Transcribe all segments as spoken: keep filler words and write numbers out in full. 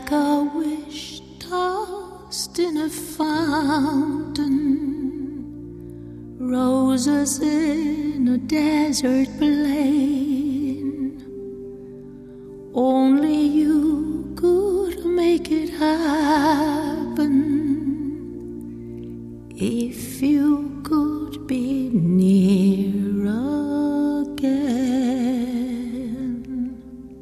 like a wish tossed in a fountain, roses in a desert plain. Only you could make it happen, if you could be near again.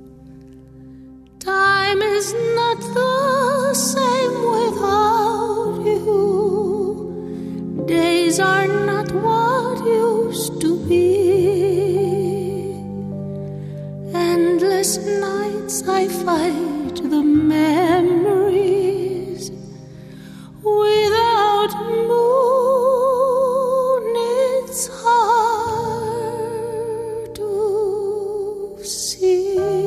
Time is not the same without you. Days are not what used to be. Endless nights I fight the memories. Without moon it's hard to see.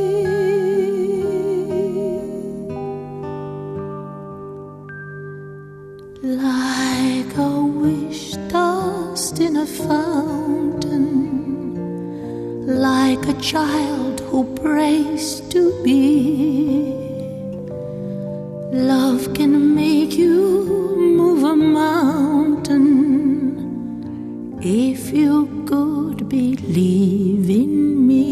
Like a wish tossed in a fountain, like a child who prays to be. Love can make you move a mountain, if you could believe in me.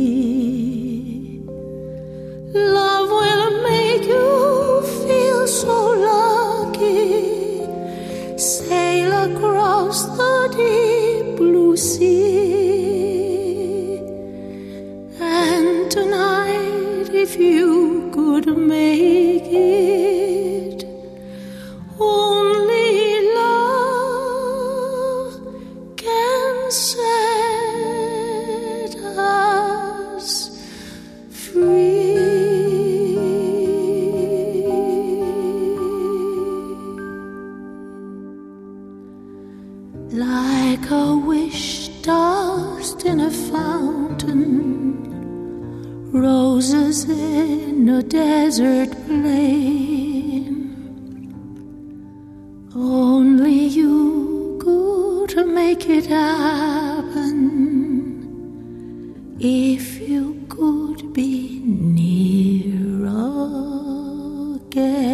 Love will make you feel so lucky, sail across the deep blue sea. And tonight, if you could make it, only love can set us free. Like a wish tossed in a fountain, roses in a desert plain. Only you could make it happen, if you could be near again.